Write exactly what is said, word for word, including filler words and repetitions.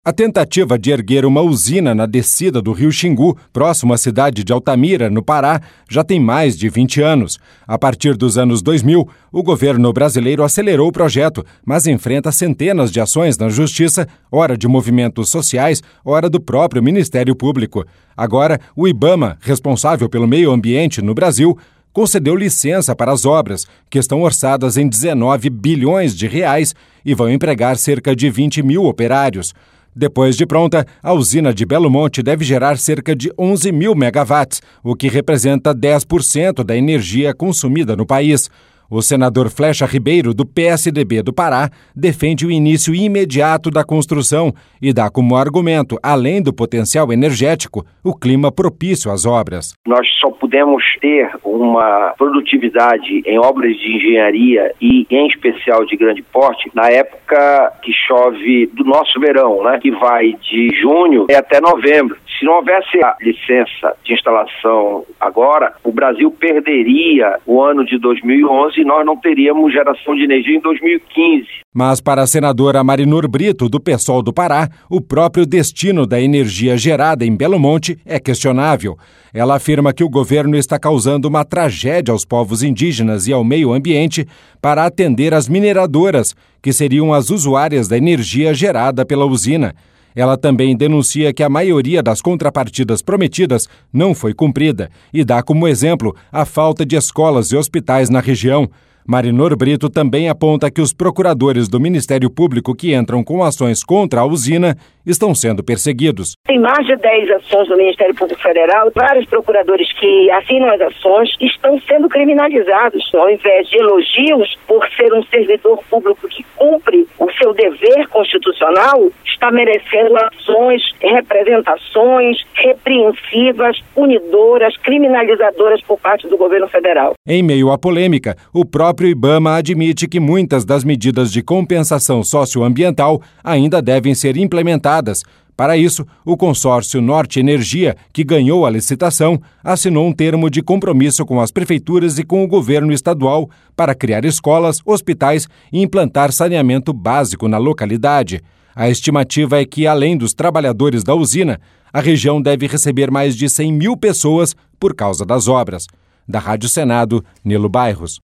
A tentativa de erguer uma usina na descida do rio Xingu, próximo à cidade de Altamira, no Pará, já tem mais de vinte anos. A partir dos anos dois mil, o governo brasileiro acelerou o projeto, mas enfrenta centenas de ações na justiça, ora de movimentos sociais, ora do próprio Ministério Público. Agora, o IBAMA, responsável pelo meio ambiente no Brasil, concedeu licença para as obras, que estão orçadas em dezenove bilhões de reais e vão empregar cerca de vinte mil operários. Depois de pronta, a usina de Belo Monte deve gerar cerca de onze mil megawatts, o que representa dez por cento da energia consumida no país. O senador Flecha Ribeiro, do P S D B do Pará, defende o início imediato da construção e dá como argumento, além do potencial energético, o clima propício às obras. Nós só podemos ter uma produtividade em obras de engenharia e, em especial, de grande porte, na época que chove do nosso verão, né, que vai de junho até novembro. Se não houvesse a licença de instalação agora, o Brasil perderia o ano de dois mil e onze e nós não teríamos geração de energia em dois mil e quinze. Mas para a senadora Marinor Brito, do PSOL do Pará, o próprio destino da energia gerada em Belo Monte é questionável. Ela afirma que o governo está causando uma tragédia aos povos indígenas e ao meio ambiente para atender as mineradoras, que seriam as usuárias da energia gerada pela usina. Ela também denuncia que a maioria das contrapartidas prometidas não foi cumprida e dá como exemplo a falta de escolas e hospitais na região. Marinor Brito também aponta que os procuradores do Ministério Público que entram com ações contra a usina estão sendo perseguidos. Tem mais de dez ações do Ministério Público Federal, vários procuradores que assinam as ações estão sendo criminalizados. Ao invés de elogios por ser um servidor público que cumpre o seu dever constitucional, está merecendo ações, representações repreensivas, punidoras, criminalizadoras por parte do governo federal. Em meio à polêmica, o próprio IBAMA admite que muitas das medidas de compensação socioambiental ainda devem ser implementadas. Para isso, o consórcio Norte Energia, que ganhou a licitação, assinou um termo de compromisso com as prefeituras e com o governo estadual para criar escolas, hospitais e implantar saneamento básico na localidade. A estimativa é que, além dos trabalhadores da usina, a região deve receber mais de cem mil pessoas por causa das obras. Da Rádio Senado, Nilo Bairros.